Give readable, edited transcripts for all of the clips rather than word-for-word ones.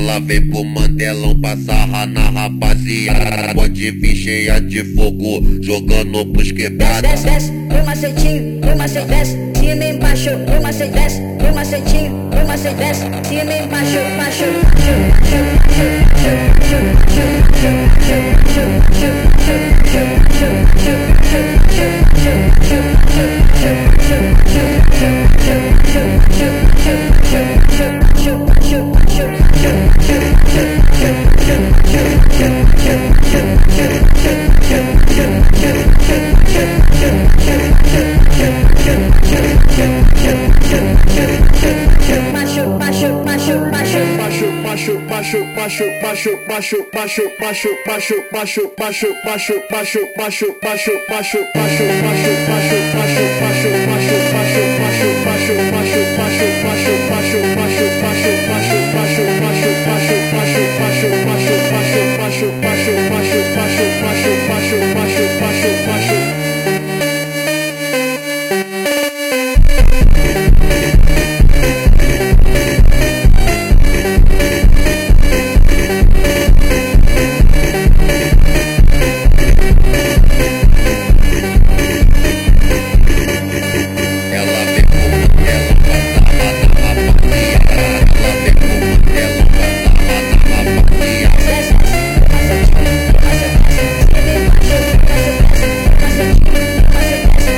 Ela vem pro Mandelão pra sarrar na rapaziada. Pode vir cheia de fogo, jogando pros quebrados. Desce, desce, meu macetinho, meu macete, desce, cima e embaixo, meu macete, desce, meu macetinho, meu macete, desce, cima e embaixo, baixo,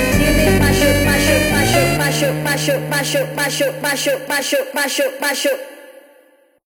baixo, baixo, baixo, baixo, baixo, baixo, baixo, baixo.